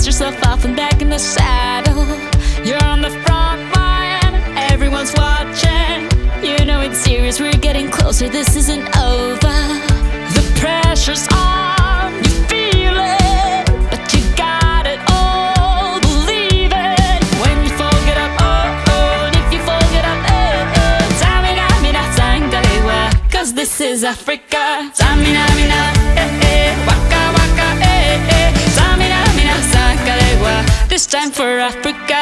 yourself off and back in the saddle. You're on the front line, everyone's watching. You know it's serious, we're getting closer, this isn't over. The pressure's on, you feel it, but you got it all, believe it. When you fall, get up, oh, oh, and if you fall, get up, eh, eh. Tamina, mina, sangalewa, 'cause this is Africa. Tamina, mina, eh, eh, waka, waka, eh, eh. Tamina, mina, sangalewa, this time for Africa.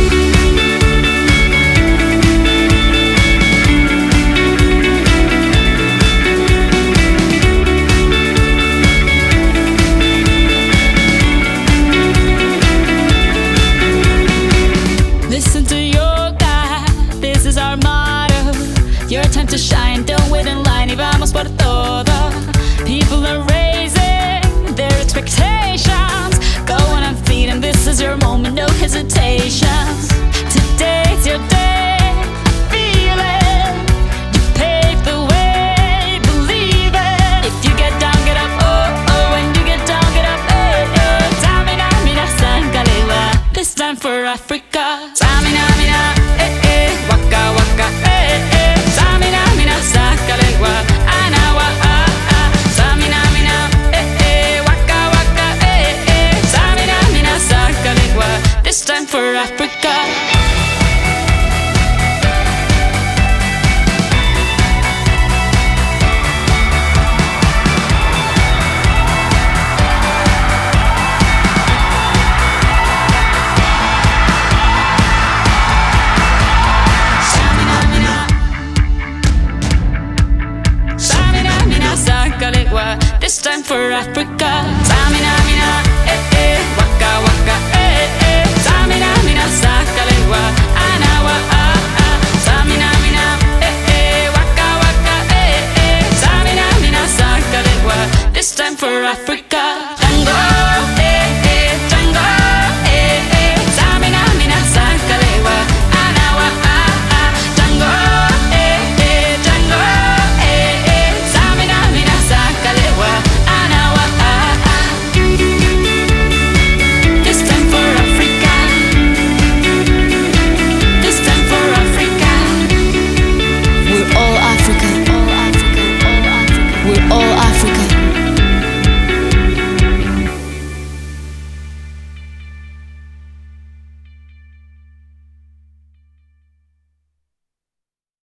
Listen to your God, this is our motto. Your time to shine, don't wait in line, y vamos por todo. People are raising their expectations. Go on and feed, and this is your moment, no hesitations. Today's your day, feel it. You pave the way, believe it. If you get down, get up, oh, oh. When you get down, get up, eh, eh. Tamina, mina, sangalewa, this time for Africa. Tamina, mina, eh, eh, waka, waka, eh, eh. Tamina, mina, sangalewa, anawa, ah, ah. Tamina, mina, eh, eh, waka, waka, eh, eh. Tamina, mina, sangalewa, this time for Africa. This time for Africa.